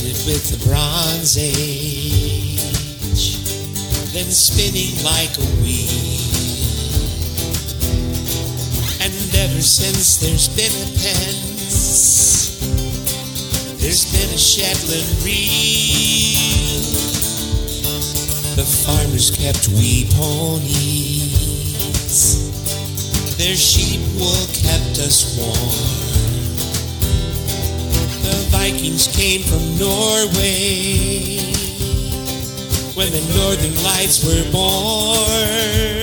started with the Bronze Age, then spinning like a wheel. And ever since there's been a Pence, there's been a Shetland reel. The farmers kept wee ponies, their sheep wool kept us warm. The Vikings came from Norway when the Northern Lights were born.